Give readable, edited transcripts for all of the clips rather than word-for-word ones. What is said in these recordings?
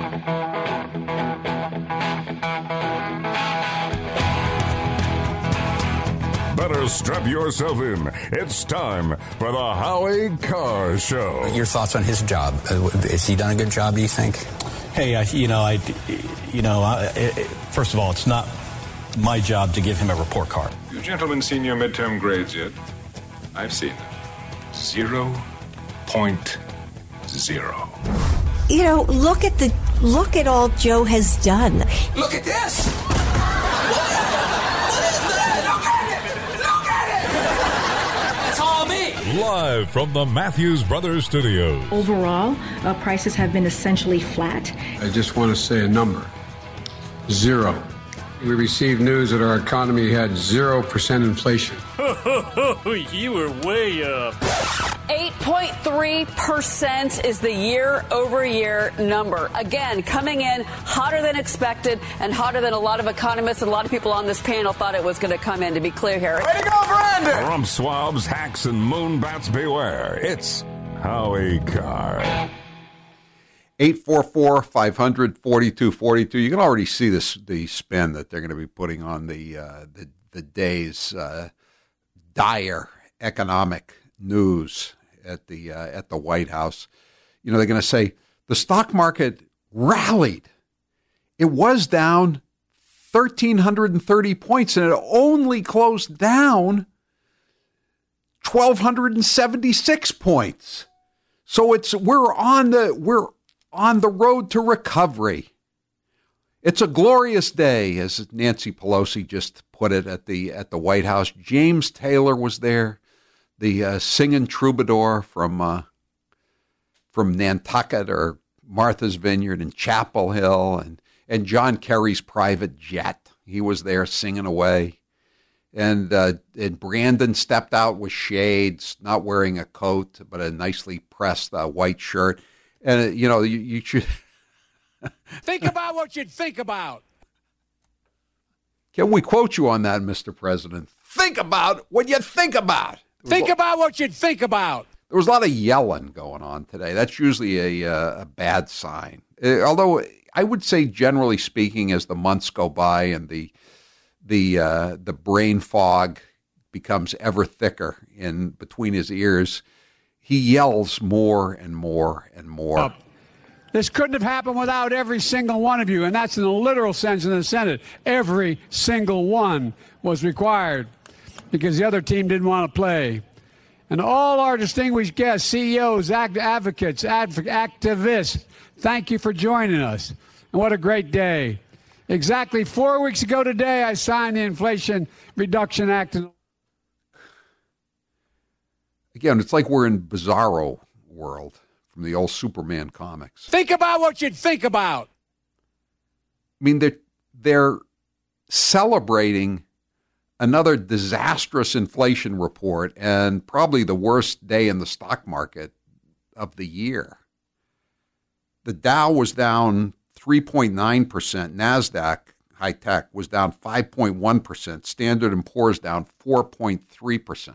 Better strap yourself in. It's time for the Howie Carr Show. Your thoughts on his job? Has he done a good job, do you think? Hey, first of all, it's not my job to give him a report card. You gentlemen seen your midterm grades yet? I've seen them. 0.0. You know, look at all Joe has done. Look at this! Live from the Matthews Brothers Studios. Overall, prices have been essentially flat. I just want to say a number. 0. We received news that our economy had 0% inflation. You were way up. 8.3% is the year-over-year number. Again, coming in hotter than expected and hotter than a lot of economists and a lot of people on this panel thought it was going to come in, to be clear here. Way to go, Brandon! Rump swabs, hacks, and moonbats beware. It's Howie Carr. 844-500-4242. You can already see the spin that they're going to be putting on the day's dire economic news at the White House. You know, they're going to say the stock market rallied. It was down 1,330 points, and it only closed down 1,276 points. So we're on the road to recovery. It's a glorious day, as Nancy Pelosi just put it at the White House. James Taylor was there, the singing troubadour from Nantucket or Martha's Vineyard and Chapel Hill, and John Kerry's private jet. He was there singing away. And Brandon stepped out with shades, not wearing a coat, but a nicely pressed white shirt. And, you should... Think about what you'd think about. Can we quote you on that, Mr. President? Think about what you think about. Think about what you'd think about. There was a lot of yelling going on today. That's usually a bad sign. Although I would say, generally speaking, as the months go by and the brain fog becomes ever thicker in between his ears, he yells more and more and more. This couldn't have happened without every single one of you, and that's in the literal sense in the Senate. Every single one was required because the other team didn't want to play. And all our distinguished guests, CEOs, advocates, activists, thank you for joining us. And what a great day. Exactly 4 weeks ago today, I signed the Inflation Reduction Act. Again, it's like we're in Bizarro world from the old Superman comics. Think about what you'd think about. I mean, they're celebrating another disastrous inflation report and probably the worst day in the stock market of the year. The Dow was down 3.9%. NASDAQ high tech was down 5.1%. Standard & Poor's down 4.3%.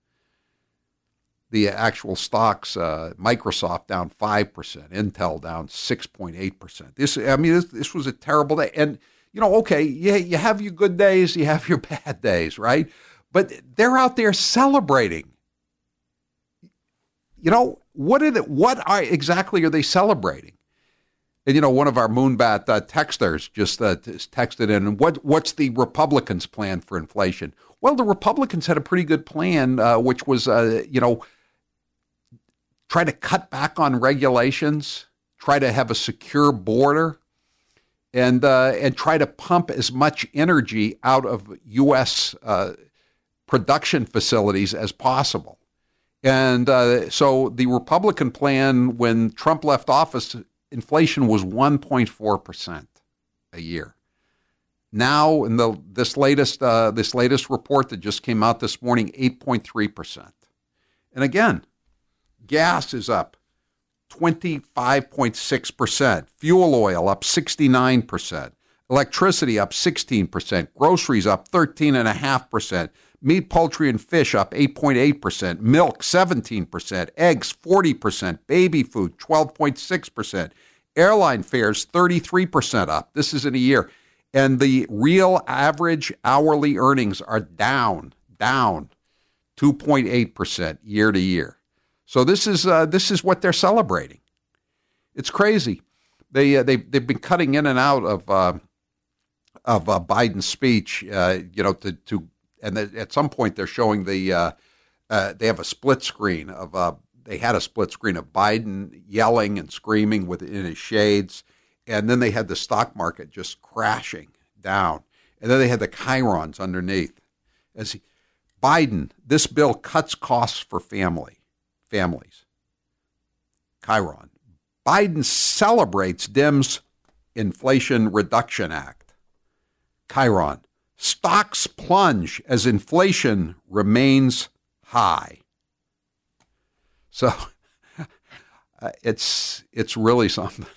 The actual stocks, Microsoft down 5%, Intel down 6.8%. This was a terrible day. And, okay, you have your good days, you have your bad days, right? But they're out there celebrating. What exactly are they celebrating? And, one of our Moonbat texters just texted in, what's the Republicans' plan for inflation? Well, the Republicans had a pretty good plan, which was, try to cut back on regulations, try to have a secure border, and try to pump as much energy out of U.S. Production facilities as possible. And so the Republican plan, when Trump left office, inflation was 1.4% a year. Now, in this latest report that just came out this morning, 8.3%. And again, gas is up 25.6%. Fuel oil up 69%. Electricity up 16%. Groceries up 13.5%. Meat, poultry, and fish up 8.8%. Milk 17%. Eggs 40%. Baby food 12.6%. Airline fares 33% up. This is in a year. And the real average hourly earnings are down 2.8% year to year. So this is what they're celebrating. It's crazy. They've been cutting in and out of Biden's speech, and at some point they're showing they have a split screen of they had a split screen of Biden yelling and screaming in his shades, and then they had the stock market just crashing down, and then they had the chyrons underneath. Biden, this bill cuts costs for families. Chiron. Biden celebrates Dems' Inflation Reduction Act. Chiron. Stocks plunge as inflation remains high. So it's really something.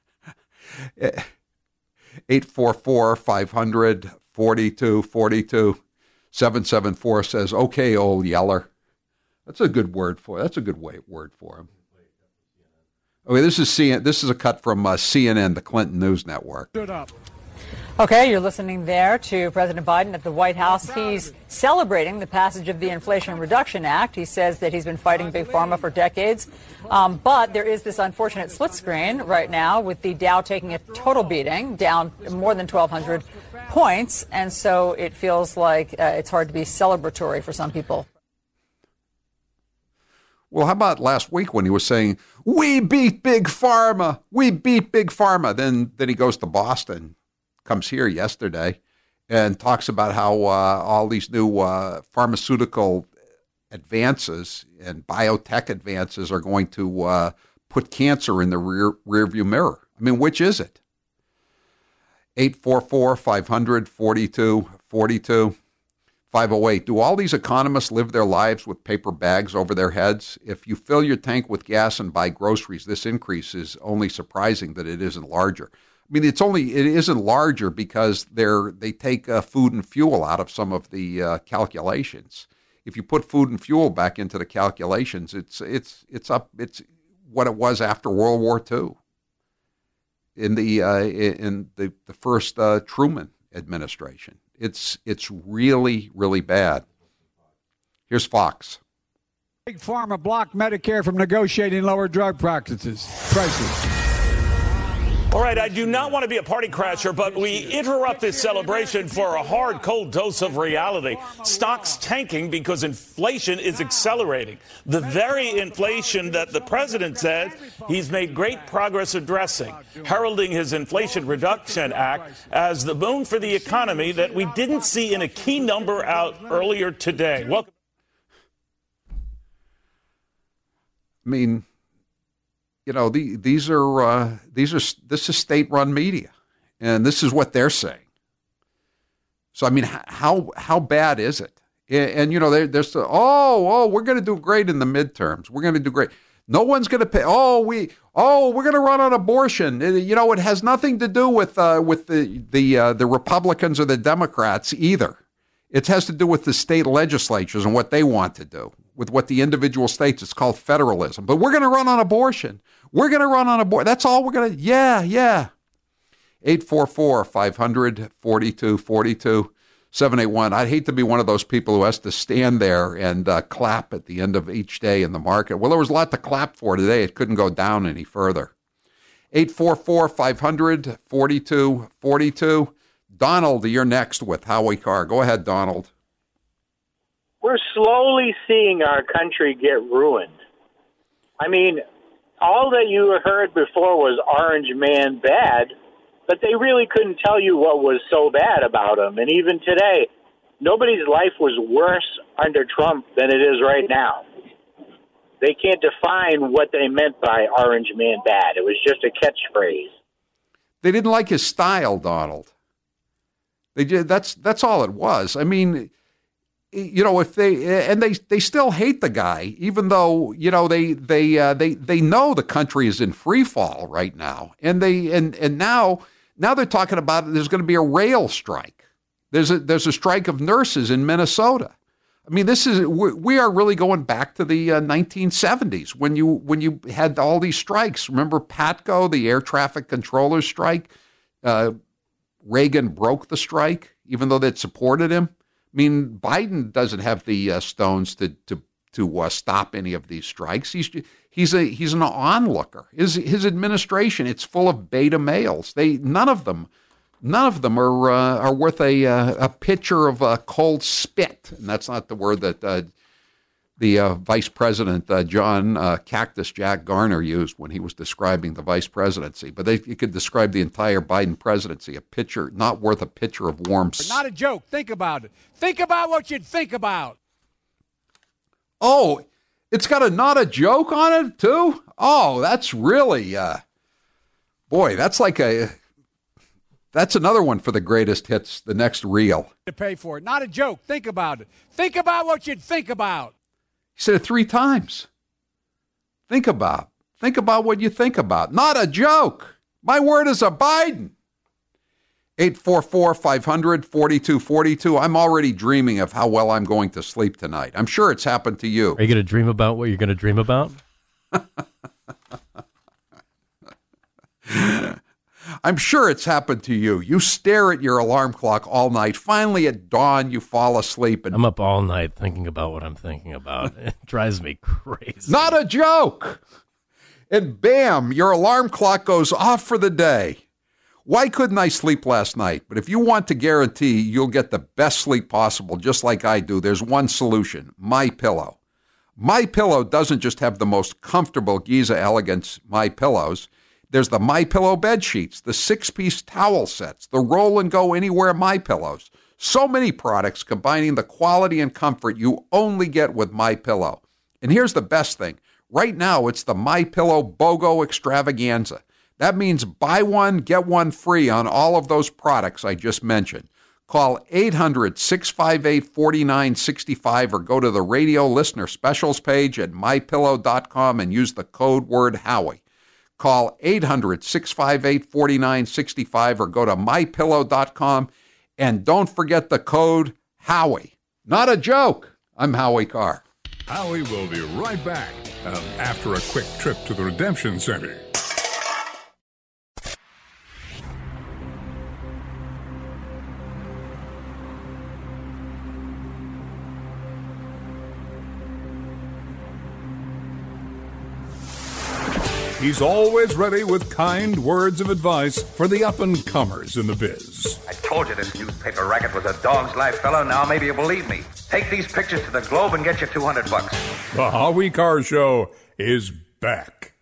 844-500-4242. 774 says, "Okay, old yeller." That's a good word for. That's a good word for him. Okay, this is a cut from CNN, the Clinton News Network. Okay, you're listening there to President Biden at the White House. He's celebrating the passage of the Inflation Reduction Act. He says that he's been fighting Big Pharma for decades. But there is this unfortunate split screen right now with the Dow taking a total beating, down more than 1,200 points. And so it feels like it's hard to be celebratory for some people. Well, how about last week when he was saying, "We beat Big Pharma, we beat Big Pharma." Then he goes to Boston, comes here yesterday, and talks about how all these new pharmaceutical advances and biotech advances are going to put cancer in the rearview mirror. I mean, which is it? 844-500-4242. 508. Do all these economists live their lives with paper bags over their heads? If you fill your tank with gas and buy groceries, this increase is only surprising that it isn't larger. I mean, it isn't larger because they take food and fuel out of some of the calculations. If you put food and fuel back into the calculations, it's what it was after World War II in the first Truman administration. It's really, really bad. Here's Fox. Big Pharma blocked Medicare from negotiating lower drug prices. All right, I do not want to be a party crasher, but we interrupt this celebration for a hard, cold dose of reality. Stocks tanking because inflation is accelerating. The very inflation that the president said he's made great progress addressing, heralding his Inflation Reduction Act as the boon for the economy that we didn't see in a key number out earlier today. Welcome. I mean, you know, this is state-run media, and this is what they're saying. So, I mean, how bad is it? And you know, we're going to do great in the midterms. We're going to do great. No one's going to pay. We're going to run on abortion. You know, it has nothing to do with the Republicans or the Democrats either. It has to do with the state legislatures and what they want to do. With what the individual states, it's called federalism. But we're going to run on abortion. We're going to run on abortion. That's all we're going to, yeah. 844-500-4242, 781. I'd hate to be one of those people who has to stand there and clap at the end of each day in the market. Well, there was a lot to clap for today. It couldn't go down any further. 844-500-4242. Donald, you're next with Howie Carr. Go ahead, Donald. We're slowly seeing our country get ruined. I mean, all that you heard before was Orange Man bad, but they really couldn't tell you what was so bad about him. And even today, nobody's life was worse under Trump than it is right now. They can't define what they meant by Orange Man bad. It was just a catchphrase. They didn't like his style, Donald. They did. That's all it was. I mean, you know, if they still hate the guy, even though, you know, they know the country is in free fall right now, and now they're talking about there's going to be a rail strike. There's a strike of nurses in Minnesota. I mean, we are really going back to the 1970s when you had all these strikes. Remember PATCO, the air traffic controllers strike? Reagan broke the strike, even though they'd supported him. I mean, Biden doesn't have the stones to stop any of these strikes. He's an onlooker. His administration, it's full of beta males. None of them are worth a pitcher of cold spit, and that's not the word that the Vice President John Cactus Jack Garner used when he was describing the vice presidency. But it could describe the entire Biden presidency: a pitcher not worth a pitcher of warm. Not a joke. Think about it. Think about what you'd think about. Oh, it's got a not a joke on it too. Oh, that's really boy. That's another one for the greatest hits. The next reel to pay for it. Not a joke. Think about it. Think about what you'd think about. He said it 3 times. Think about what you think about. Not a joke. My word is a Biden. 844-500-4242. I'm already dreaming of how well I'm going to sleep tonight. I'm sure it's happened to you. Are you going to dream about what you're going to dream about? I'm sure it's happened to you. You stare at your alarm clock all night. Finally, at dawn, you fall asleep. And I'm up all night thinking about what I'm thinking about. It drives me crazy. Not a joke. And bam, your alarm clock goes off for the day. Why couldn't I sleep last night? But if you want to guarantee you'll get the best sleep possible, just like I do, there's one solution: MyPillow. MyPillow doesn't just have the most comfortable Giza Elegance MyPillows. There's the MyPillow bed sheets, the 6-piece towel sets, the roll and go anywhere MyPillows. So many products combining the quality and comfort you only get with MyPillow. And here's the best thing. Right now, it's the MyPillow BOGO Extravaganza. That means buy one, get one free on all of those products I just mentioned. Call 800-658-4965 or go to the radio listener specials page at mypillow.com and use the code word Howie. Call 800-658-4965 or go to mypillow.com and don't forget the code Howie. Not a joke. I'm Howie Carr. Howie will be right back after a quick trip to the Redemption Center. He's always ready with kind words of advice for the up-and-comers in the biz. I told you this newspaper racket was a dog's life, fellow. Now maybe you believe me. Take these pictures to the Globe and get you $200. The Howie Carr Show is back.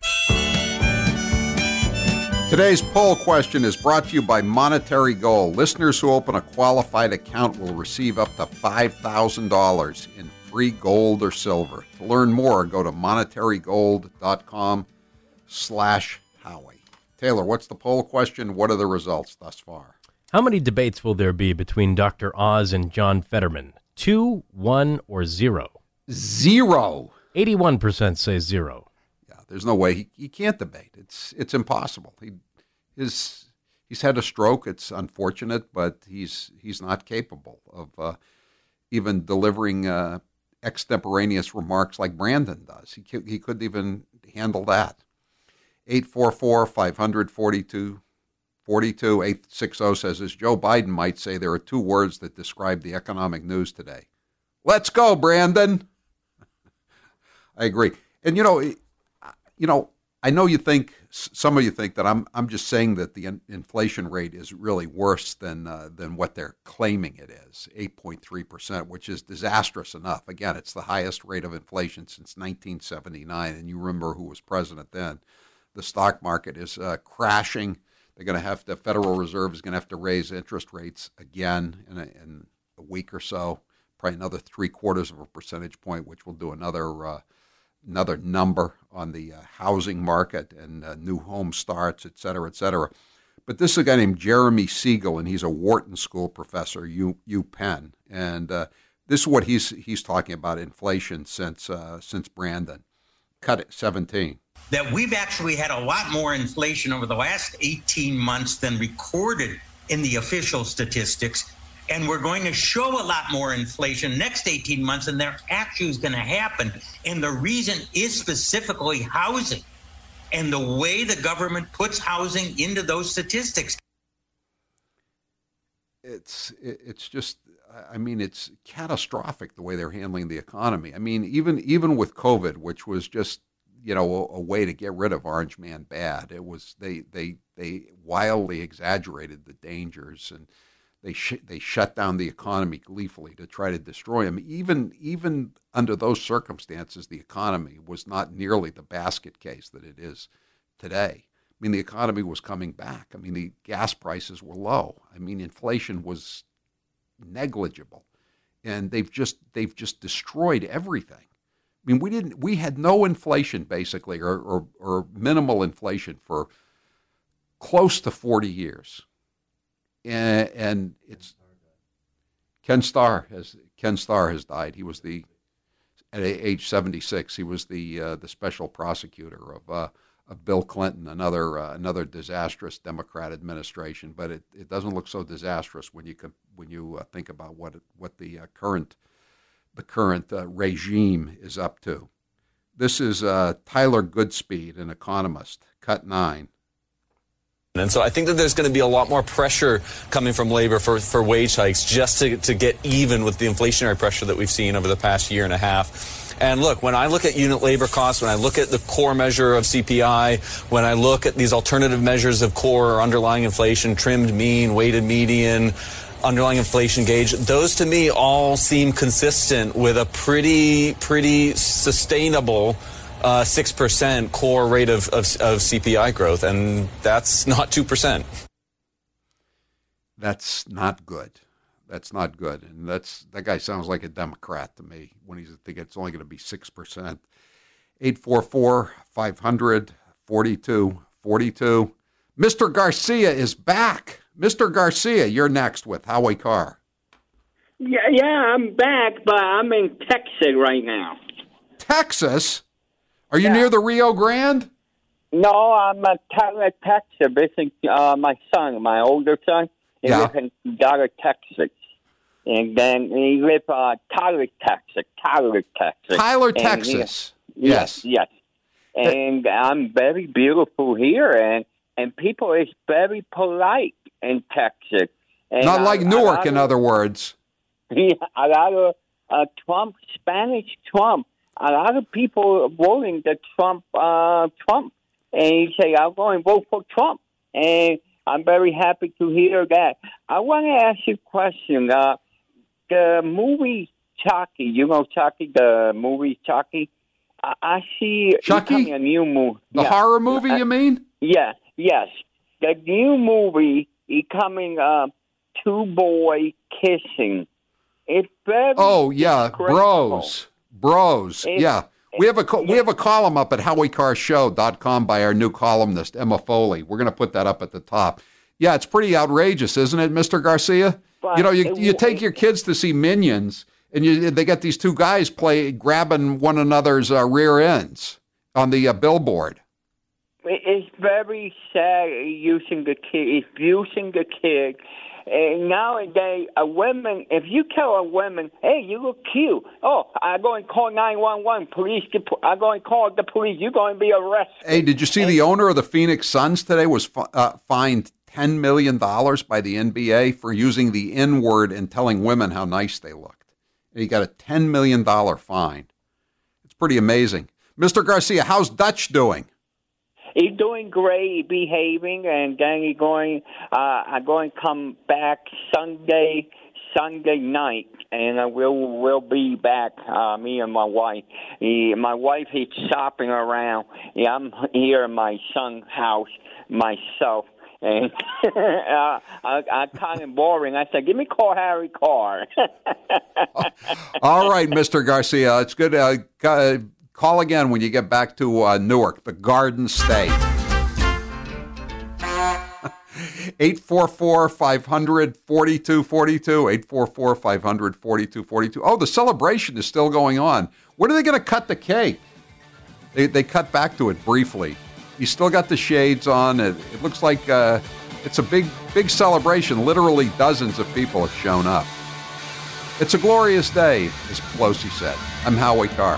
Today's poll question is brought to you by Monetary Gold. Listeners who open a qualified account will receive up to $5,000 in free gold or silver. To learn more, go to monetarygold.com/Howie. Taylor, what's the poll question? What are the results thus far? How many debates will there be between Dr. Oz and John Fetterman? 2, 1, or 0? 0. 81% say 0. Yeah, there's no way he can't debate. It's impossible. He's had a stroke. It's unfortunate, but he's not capable of even delivering extemporaneous remarks like Brandon does. He couldn't even handle that. 844-500-4242. 860 says, as Joe Biden might say, there are 2 words that describe the economic news today. Let's go, Brandon. I agree. And I know some of you think that I'm just saying that the inflation rate is really worse than what they're claiming it is, 8.3%, which is disastrous enough. Again, it's the highest rate of inflation since 1979, and you remember who was president then. The stock market is crashing. They're going to have the Federal Reserve is going to have to raise interest rates again in a week or so, probably another 0.75 percentage point, which will do another number on the housing market and new home starts, et cetera, et cetera. But this is a guy named Jeremy Siegel, and he's a Wharton School professor, UPenn, and this is what he's talking about inflation since Brandon cut it 17. That we've actually had a lot more inflation over the last 18 months than recorded in the official statistics. And we're going to show a lot more inflation next 18 months, and there actually is going to happen. And the reason is specifically housing and the way the government puts housing into those statistics. It's just, I mean, it's catastrophic the way they're handling the economy. I mean, even with COVID, which was just, you know, a way to get rid of Orange Man bad. It was they wildly exaggerated the dangers, and they shut down the economy gleefully to try to destroy him. Even under those circumstances, the economy was not nearly the basket case that it is today. I mean, the economy was coming back. I mean, the gas prices were low. I mean, inflation was negligible, and they've just destroyed everything. I mean, we had no inflation basically, or minimal inflation for close to 40 years. And it's Ken Starr has died. He was at age 76. He was the special prosecutor of Bill Clinton, another disastrous Democrat administration. But it doesn't look so disastrous when you think about what the current regime is up to. This is Tyler Goodspeed, an economist, Cut 9. And so I think that there's going to be a lot more pressure coming from labor for wage hikes just to get even with the inflationary pressure that we've seen over the past year and a half. And look, when I look at unit labor costs, when I look at the core measure of CPI, when I look at these alternative measures of core or underlying inflation, trimmed mean, weighted median, underlying inflation gauge, those to me all seem consistent with a pretty sustainable 6% core rate of CPI growth, and that's not 2%. That's not good. That's not good. And that guy sounds like a Democrat to me when he's thinking it's only going to be 6%. 844-500-4242. Mr. Garcia is back. Mr. Garcia, you're next with Howie Carr. Yeah, I'm back, but I'm in Texas right now. Texas? Are you near the Rio Grande? No, I'm at Tyler, Texas, visiting my son, my older son. He lives in Tyler, Texas. And then he lives in Tyler, Texas. Tyler, Texas. Yes. And I'm very beautiful here, and people is very polite in Texas. And not like Newark, in other words. Yeah, a lot of Trump, Spanish Trump. A lot of people are voting the Trump, and you say, I'm going to vote for Trump. And I'm very happy to hear that. I want to ask you a question. The movie Chucky, you know Chucky, the movie Chucky? I see Chucky? A new movie. The horror movie, you mean? Yeah, yes. The new movie is coming two boys kissing. It's very Bros. Yeah. We have a column up at HowieCarrShow.com by our new columnist, Emma Foley. We're going to put that up at the top. Yeah, it's pretty outrageous, isn't it, Mr. Garcia? But you take your kids to see Minions, and they get these two guys grabbing one another's rear ends on the billboard. It's very sad abusing the kid. And nowadays, a woman, if you tell a woman, hey, you look cute. Oh, I'm going to call 911. I'm going to call the police. You're going to be arrested. Hey, did you see the owner of the Phoenix Suns today was fined $10 million by the NBA for using the N-word and telling women how nice they looked? And he got a $10 million fine. It's pretty amazing. Mr. Garcia, how's Dutch doing? He's doing great, behaving, and then I'm going to come back Sunday night, and we'll be back. Me and my wife. My wife is shopping around. Yeah, I'm here in my son's house myself, and I'm kind of boring. I said, "Give me call Harry Carr." All right, Mr. Garcia, it's good. Call again when you get back to Newark, the Garden State. 844-500-4242, 844-500-4242. Oh, the celebration is still going on. When are they going to cut the cake? They cut back to it briefly. You still got the shades on. It looks like It's a big celebration. Literally dozens of people have shown up. It's a glorious day, as Pelosi said. I'm Howie Carr.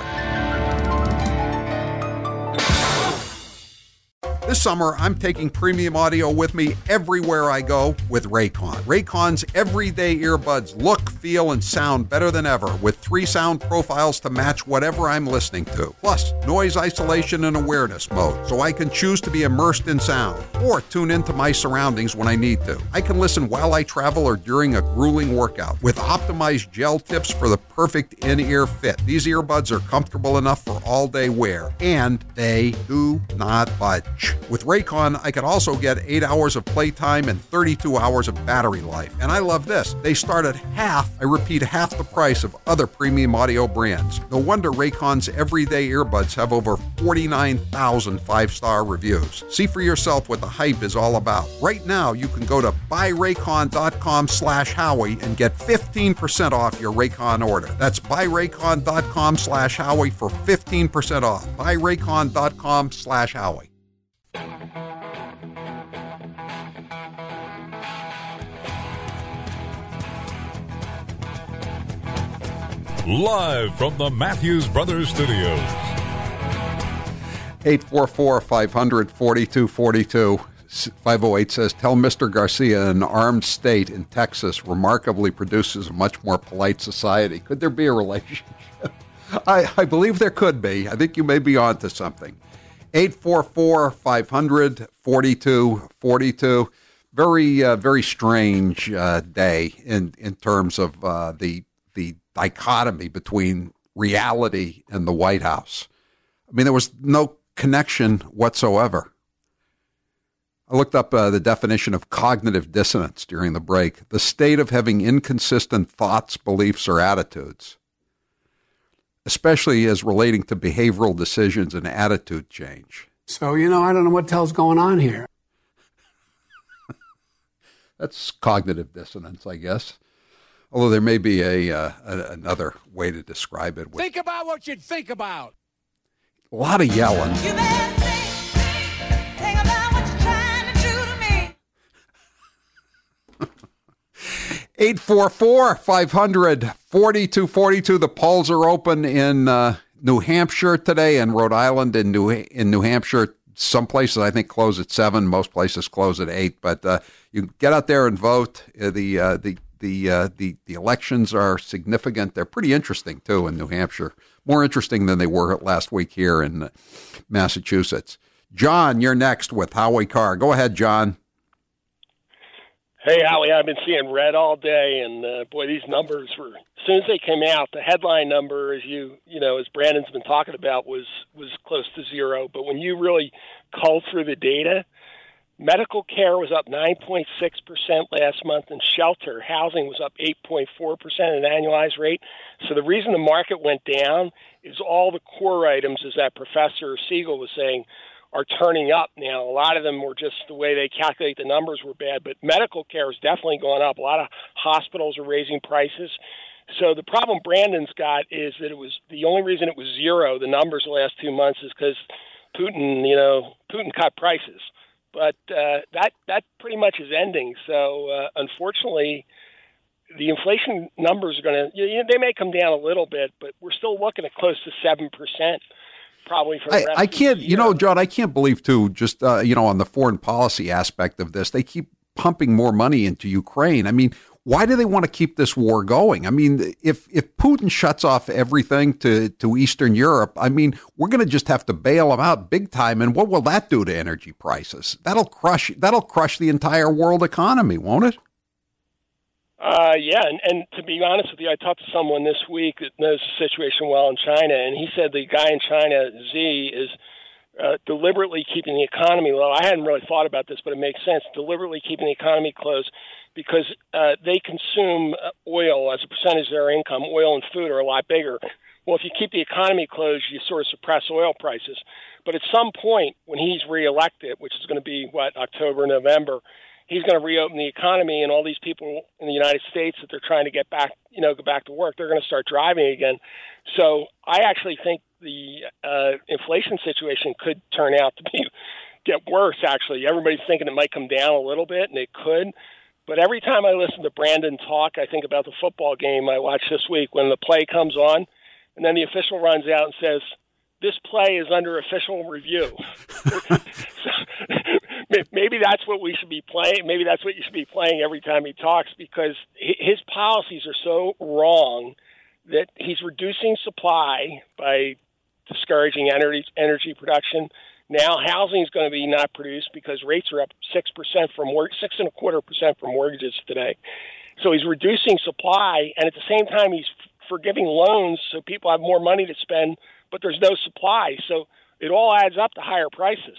This summer, I'm taking premium audio with me everywhere I go with Raycon. Raycon's everyday earbuds look, feel, and sound better than ever with 3 sound profiles to match whatever I'm listening to. Plus, noise isolation and awareness mode, so I can choose to be immersed in sound or tune into my surroundings when I need to. I can listen while I travel or during a grueling workout with optimized gel tips for the perfect in-ear fit. These earbuds are comfortable enough for all-day wear, and they do not budge. With Raycon, I can also get 8 hours of playtime and 32 hours of battery life. And I love this. They start at half the price of other premium audio brands. No wonder Raycon's everyday earbuds have over 49,000 5-star reviews. See for yourself what the hype is all about. Right now, you can go to buyraycon.com/Howie and get 15% off your Raycon order. That's buyraycon.com/Howie for 15% off. buyraycon.com/Howie. Live from the Matthews Brothers Studios. 844-500-4242. 508 says, tell Mr. Garcia an armed state in Texas remarkably produces a much more polite society. Could there be a relationship? I believe there could be. I think you may be onto something. 844-500-4242. Very strange day in terms of the dichotomy between reality and the White House. I mean, there was no connection whatsoever. I looked up the definition of cognitive dissonance during the break, the state of having inconsistent thoughts, beliefs, or attitudes, especially as relating to behavioral decisions and attitude change. So, I don't know what the hell's going on here. That's cognitive dissonance, I guess. Although there may be another way to describe it. Think about what you'd think about. A lot of yelling. You better think about what you're trying to do to me. 844-500-4242. The polls are open in New Hampshire today and Rhode Island. In New Hampshire, some places I think close at 7. Most places close at 8. But you get out there and vote. The elections are significant. They're pretty interesting, too, in New Hampshire. More interesting than they were last week here in Massachusetts. John, you're next with Howie Carr. Go ahead, John. Hey, Howie, I've been seeing red all day, and boy, these numbers were, as soon as they came out, the headline number, as as Brandon's been talking about, was close to 0. But when you really cull through the data, medical care was up 9.6% last month, and shelter housing was up 8.4% at an annualized rate. So the reason the market went down is all the core items, as that Professor Siegel was saying, are turning up now. A lot of them were just the way they calculate the numbers were bad, but medical care has definitely gone up. A lot of hospitals are raising prices. So the problem Brandon's got is that it was the only reason it was 0, the numbers the last 2 months, is because Putin cut prices. But that pretty much is ending. So unfortunately, the inflation numbers are going to, they may come down a little bit, but we're still looking at close to 7%. Probably for the rest I can't, John, I can't believe, too, just, on the foreign policy aspect of this, they keep pumping more money into Ukraine. I mean, why do they want to keep this war going? I mean, if Putin shuts off everything to Eastern Europe, I mean, we're going to just have to bail them out big time. And what will that do to energy prices? That'll crush the entire world economy, won't it? Yeah, and to be honest with you, I talked to someone this week that knows the situation well in China, and he said the guy in China, Xi, is deliberately keeping the economy low. I hadn't really thought about this, but it makes sense, deliberately keeping the economy closed because they consume oil as a percentage of their income. Oil and food are a lot bigger. Well, if you keep the economy closed, you sort of suppress oil prices. But at some point, when he's reelected, which is going to be, October, November, he's going to reopen the economy, and all these people in the United States that they're trying to get back, go back to work, they're going to start driving again. So I actually think the inflation situation could turn out to be get worse, actually. Everybody's thinking it might come down a little bit, and it could. But every time I listen to Brandon talk, I think about the football game I watched this week when the play comes on, and then the official runs out and says, "This play is under official review." So, maybe that's what we should be playing. Maybe that's what you should be playing every time he talks, because his policies are so wrong that he's reducing supply by discouraging energy production. Now housing is going to be not produced because rates are up 6% from 6.25% for mortgages today. So he's reducing supply, and at the same time he's forgiving loans so people have more money to spend, but there's no supply. So it all adds up to higher prices.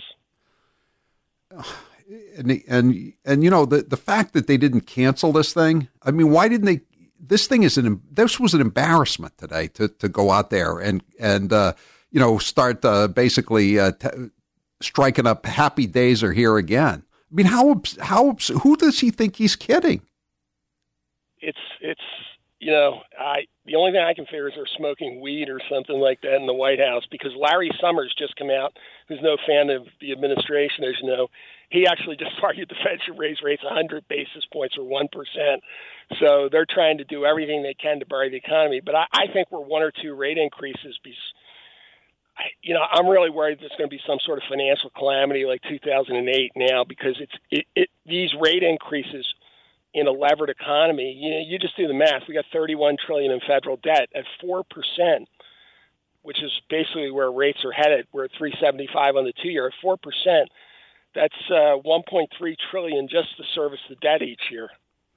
And you know, the fact that they didn't cancel this thing, I mean, why didn't they? This was an embarrassment today to go out there and you know, start basically striking up "Happy Days Are Here Again." I mean, who does he think he's kidding? It's you know, the only thing I can figure is they're smoking weed or something like that in the White House, because Larry Summers just come out, who's no fan of the administration, as you know. He actually just argued the Fed should raise rates 100 basis points or 1%. So they're trying to do everything they can to bury the economy. But I think we're one or two rate increases. You know, I'm really worried there's going to be some sort of financial calamity like 2008 now, because these rate increases in a levered economy, you know, you just do the math. We got $31 trillion in federal debt at 4%, which is basically where rates are headed. We're at 3.75 on the 2-year. At 4%, that's $1.3 trillion just to service the debt each year.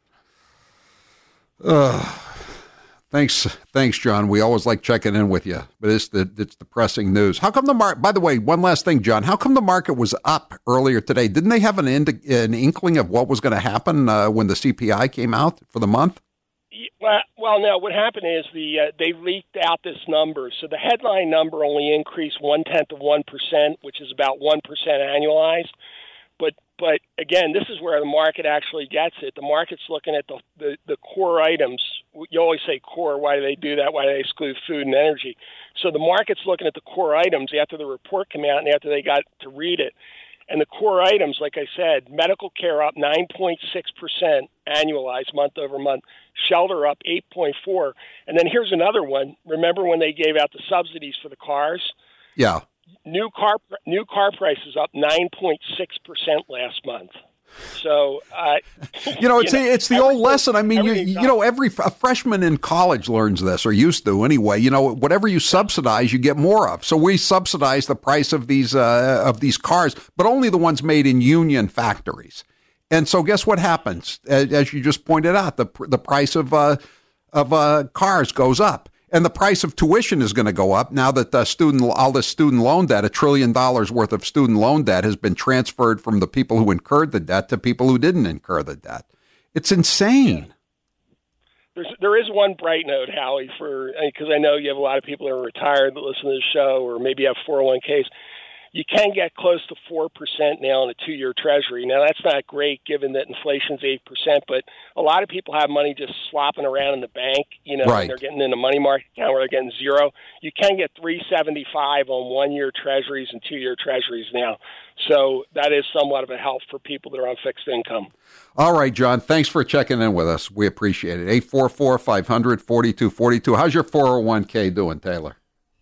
Thanks, John. We always like checking in with you, but it's depressing news. How come the market? By the way, one last thing, John. How come the market was up earlier today? Didn't they have an inkling of what was going to happen when the CPI came out for the month? Well, no. What happened is they leaked out this number, so the headline number only increased 0.1%, which is about 1% annualized. But again, this is where the market actually gets it. The market's looking at the core items. You always say core. Why do they do that? Why do they exclude food and energy? So the market's looking at the core items after the report came out and after they got to read it. And the core items, like I said, medical care up 9.6% annualized month over month, shelter up 8.4%. And then here's another one. Remember when they gave out the subsidies for the cars? Yeah. New car prices up 9.6% last month. So, it's the old lesson. I mean, you know, a freshman in college learns this, or used to anyway. You know, whatever you subsidize, you get more of. So we subsidize the price of these cars, but only the ones made in union factories. And so, guess what happens? As you just pointed out, the price of cars goes up. And the price of tuition is going to go up now that all this student loan debt, $1 trillion worth of student loan debt, has been transferred from the people who incurred the debt to people who didn't incur the debt. It's insane. There is one bright note, Howie, because I know you have a lot of people that are retired that listen to the show, or maybe have 401ks. You can get close to 4% now in a 2-year Treasury. Now, that's not great given that inflation's 8%, but a lot of people have money just slopping around in the bank, you know, right. And they're getting in a money market account where they're getting 0. You can get 3.75 on 1-year Treasuries and 2-year Treasuries now. So that is somewhat of a help for people that are on fixed income. All right, John, thanks for checking in with us. We appreciate it. 844-500-4242. How's your 401k doing, Taylor?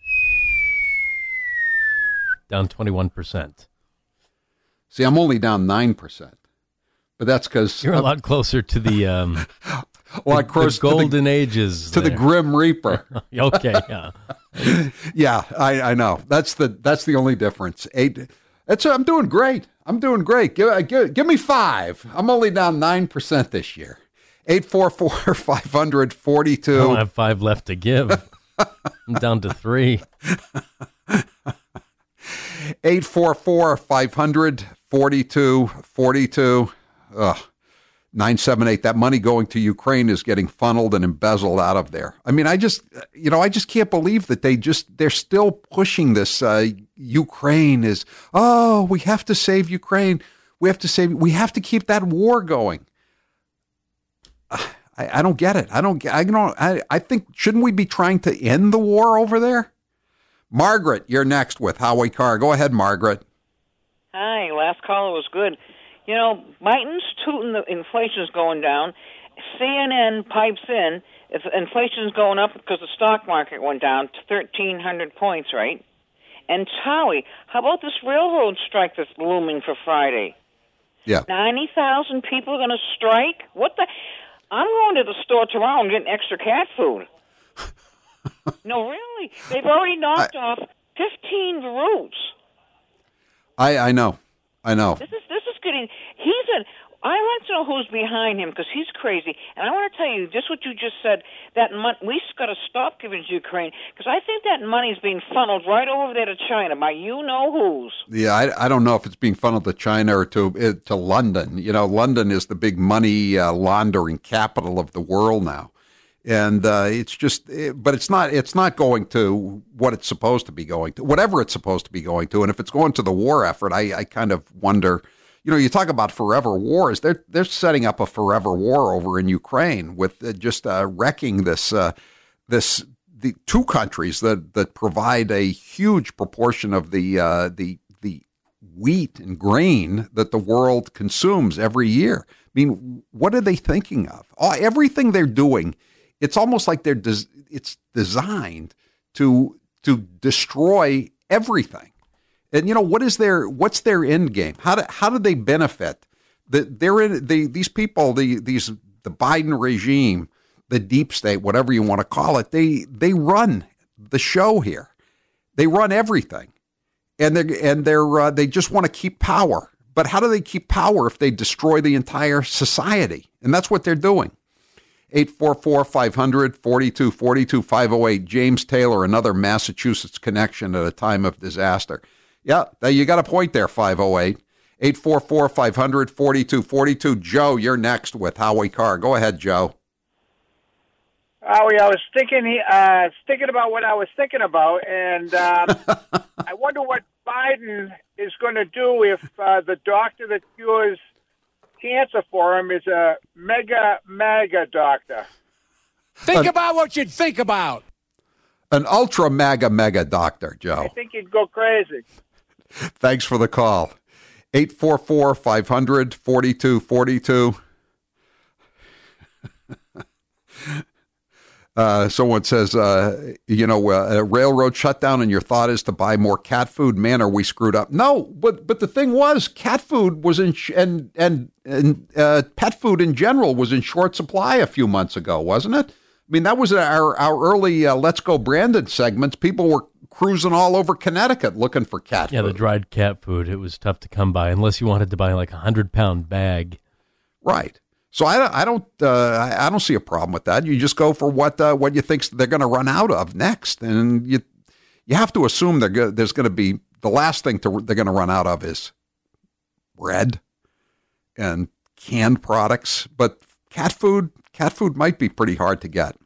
Down 21%. See, I'm only down 9%, but that's because you're a lot closer to the the golden ages, to the Grim Reaper. Okay, yeah, yeah, I know. That's the only difference. I'm doing great. Give me 5. I'm only down 9% this year. 844-500-42. I don't have 5 left to give. I'm down to 3. 844-500-4242. 978. That money going to Ukraine is getting funneled and embezzled out of there. I mean, I just can't believe that they're still pushing this. Ukraine is, we have to save Ukraine. We have to keep that war going. I don't get it. I think, shouldn't we be trying to end the war over there? Margaret, you're next with Howie Carr. Go ahead, Margaret. Hi, last caller was good. You know, Biden's tooting the inflation's going down. CNN pipes in, if inflation's going up because the stock market went down to 1,300 points, right? And Howie, how about this railroad strike that's looming for Friday? Yeah. 90,000 people are going to strike? What the? I'm going to the store tomorrow and getting extra cat food. No, really. They've already knocked off 15 routes. I know. This is getting. I want to know who's behind him because he's crazy. And I want to tell you just what you just said. That we got to stop giving to Ukraine because I think that money's being funneled right over there to China by you know who's. Yeah, I don't know if it's being funneled to China or to London. You know, London is the big money laundering capital of the world now. And it's just, but it's not going to what it's supposed to be going to, whatever it's supposed to be going to. And if it's going to the war effort, I kind of wonder, you know, you talk about forever wars. They're setting up a forever war over in Ukraine with just wrecking the two countries that provide a huge proportion of the wheat and grain that the world consumes every year. I mean, what are they thinking of? Everything they're doing. It's almost like it's designed to destroy everything. And you know what's their end game? How do they benefit? These people, the Biden regime, the deep state, whatever you want to call it, they run the show here. They run everything, and they just want to keep power. But how do they keep power if they destroy the entire society? And that's what they're doing. 844-500-4242, 508. James Taylor, another Massachusetts connection at a time of disaster. Yeah, you got a point there, 508. 844-500-4242. Joe, you're next with Howie Carr. Go ahead, Joe. Howie, I was thinking about what I was thinking about, and I wonder what Biden is going to do if the doctor that cures cancer for him is a mega doctor. Think about what you'd think about. An ultra mega doctor, Joe. I think he'd go crazy. Thanks for the call. 844-500-4242. Someone says, a railroad shutdown and your thought is to buy more cat food. Man, are we screwed up? No, but the thing was, cat food was and pet food in general was in short supply a few months ago, wasn't it? I mean, that was our early Let's Go Brandon segments. People were cruising all over Connecticut looking for cat food. Yeah, the dried cat food. It was tough to come by unless you wanted to buy like a 100-pound bag. Right. So I don't see a problem with that. You just go for what you think they're going to run out of next, and you have to assume there's going to be the last thing they're going to run out of is bread and canned products. But cat food might be pretty hard to get.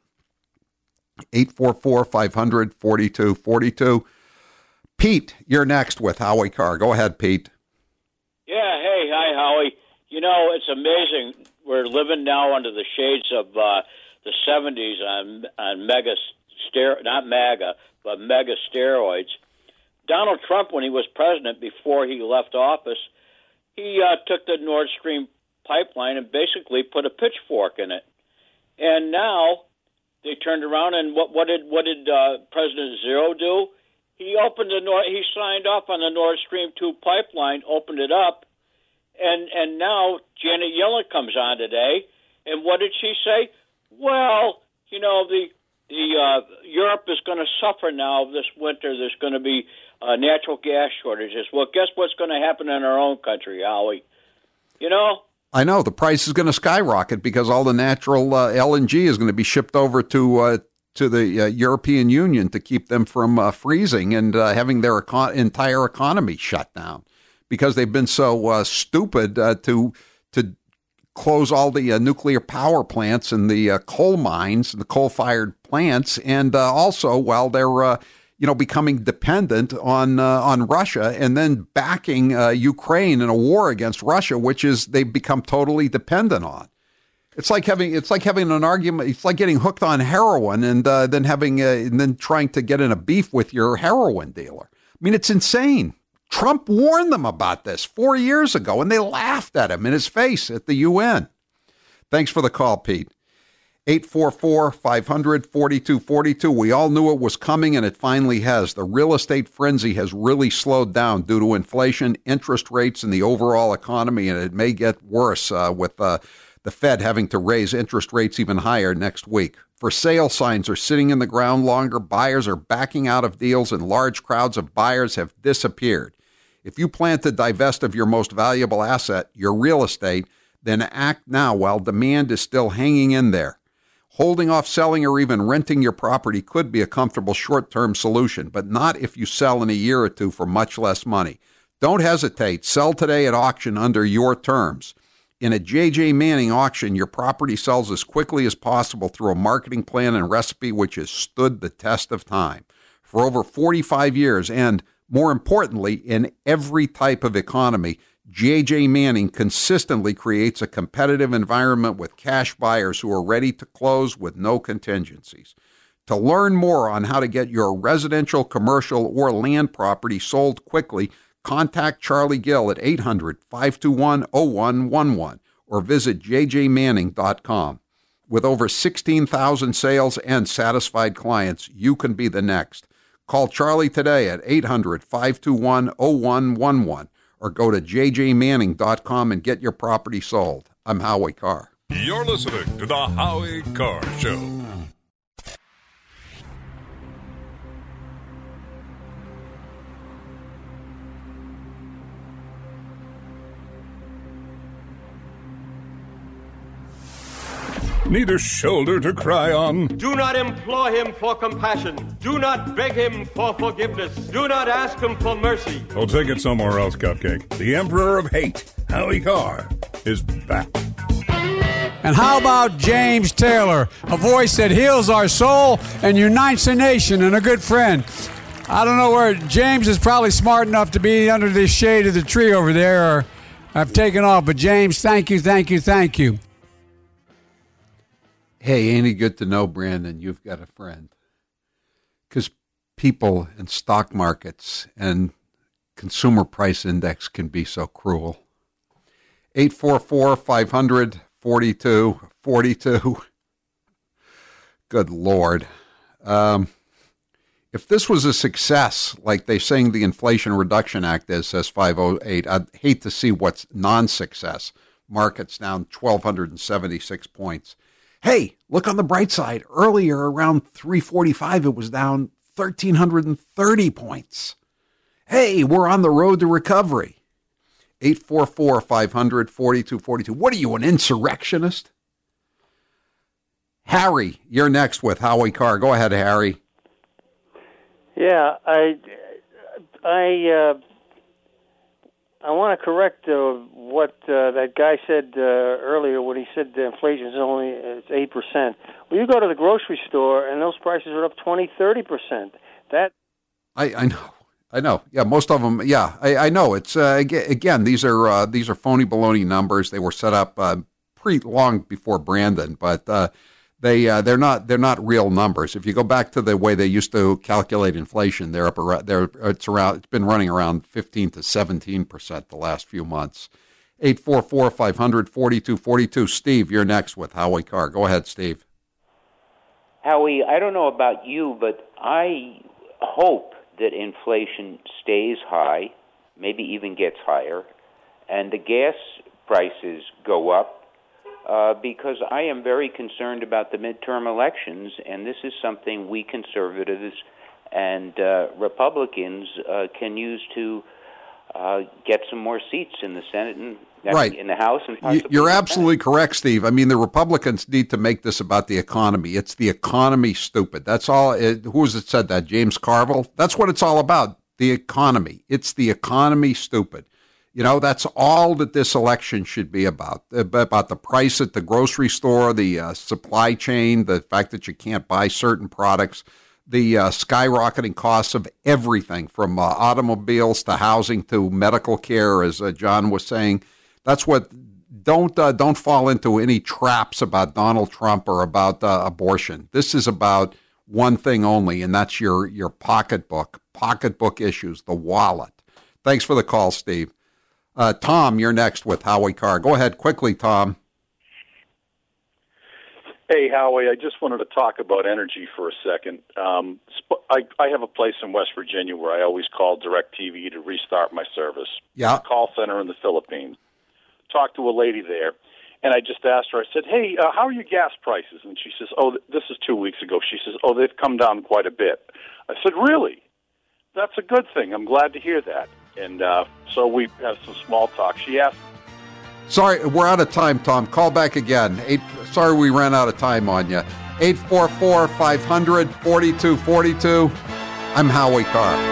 844-500-4242. Pete, you're next with Howie Carr. Go ahead, Pete. Yeah. Hey, hi, Howie. You know, it's amazing. We're living now under the shades of the 70s on mega steroids. Donald Trump, when he was president, before he left office, he took the Nord Stream pipeline and basically put a pitchfork in it. And now they turned around and what did President Zero do? He he signed off on the Nord Stream 2 pipeline, opened it up. And now Janet Yellen comes on today, and what did she say? Well, you know, the Europe is going to suffer now this winter. There's going to be natural gas shortages. Well, guess what's going to happen in our own country, Howie? You know? I know. The price is going to skyrocket because all the natural LNG is going to be shipped over to the European Union to keep them from freezing and having their entire economy shut down. Because they've been so stupid to close all the nuclear power plants and the coal mines and the coal-fired plants, and also while they're becoming dependent on Russia and then backing Ukraine in a war against Russia, which is they've become totally dependent on. It's like having an argument. It's like getting hooked on heroin and then trying to get in a beef with your heroin dealer. I mean, it's insane. Trump warned them about this 4 years ago, and they laughed at him in his face at the UN. Thanks for the call, Pete. 844-500-4242. We all knew it was coming, and it finally has. The real estate frenzy has really slowed down due to inflation, interest rates, and the overall economy, and it may get worse with the Fed having to raise interest rates even higher next week. For sale signs are sitting in the ground longer. Buyers are backing out of deals, and large crowds of buyers have disappeared. If you plan to divest of your most valuable asset, your real estate, then act now while demand is still hanging in there. Holding off selling or even renting your property could be a comfortable short-term solution, but not if you sell in a year or two for much less money. Don't hesitate. Sell today at auction under your terms. In a J.J. Manning auction, your property sells as quickly as possible through a marketing plan and recipe which has stood the test of time. For over 45 years, and more importantly, in every type of economy, J.J. Manning consistently creates a competitive environment with cash buyers who are ready to close with no contingencies. To learn more on how to get your residential, commercial, or land property sold quickly, contact Charlie Gill at 800-521-0111 or visit jjmanning.com. With over 16,000 sales and satisfied clients, you can be the next. Call Charlie today at 800-521-0111 or go to jjmanning.com and get your property sold. I'm Howie Carr. You're listening to the Howie Carr Show. Need a shoulder to cry on? Do not implore him for compassion. Do not beg him for forgiveness. Do not ask him for mercy. Well, take it somewhere else, Cupcake. The Emperor of Hate, Howie Carr, is back. And how about James Taylor, a voice that heals our soul and unites the nation, and a good friend. I don't know where James is probably smart enough to be under the shade of the tree over there, or I've taken off. But James, thank you. Hey, ain't it good to know, Brandon, you've got a friend? Because people and stock markets and consumer price index can be so cruel. 844-500-4242. Good Lord. If this was a success, like they saying the Inflation Reduction Act is, says 508, I'd hate to see what's non-success. Markets down 1,276 points. Hey, look on the bright side. Earlier, around 3:45, it was down 1,330 points. Hey, we're on the road to recovery. 844-500-4242. What are you, an insurrectionist? Harry, you're next with Howie Carr. Go ahead, Harry. Yeah, I want to correct what that guy said earlier when he said the inflation is only 8%. Well, you go to the grocery store and those prices are up 20-30%. That I know. Yeah, most of them. Yeah, I know. It's again, these are phony baloney numbers. They were set up pretty long before Brandon, but they're not real numbers. If you go back to the way they used to calculate inflation, it's been running around 15 to 17% the last few months. 844-500-4242. Steve, you're next with Howie Carr. Go ahead, Steve. Howie, I don't know about you, but I hope that inflation stays high, maybe even gets higher, and the gas prices go up. Because I am very concerned about the midterm elections, and this is something we conservatives and Republicans can use to get some more seats in the Senate and right. in the House. And possibly you're absolutely correct, Steve. I mean, the Republicans need to make this about the economy. It's the economy, stupid. That's all. Who was it said that? James Carville? That's what it's all about, the economy. It's the economy, stupid. You know, that's all that this election should be about the price at the grocery store, the supply chain, the fact that you can't buy certain products, the skyrocketing costs of everything from automobiles to housing to medical care, as John was saying. That's what, don't fall into any traps about Donald Trump or about abortion. This is about one thing only, and that's your pocketbook issues, the wallet. Thanks for the call, Steve. Tom, you're next with Howie Carr. Go ahead quickly, Tom. Hey, Howie, I just wanted to talk about energy for a second. I have a place in West Virginia where I always call DirecTV to restart my service. Yeah. A call center in the Philippines. Talked to a lady there, and I just asked her, I said, hey, how are your gas prices? And she says, oh, this is 2 weeks ago. She says, oh, they've come down quite a bit. I said, really? That's a good thing. I'm glad to hear that. And so we have some small talk. She asked, sorry, we're out of time, Tom. Call back again. Sorry we ran out of time on you. 844-500-4242. I'm Howie Carr.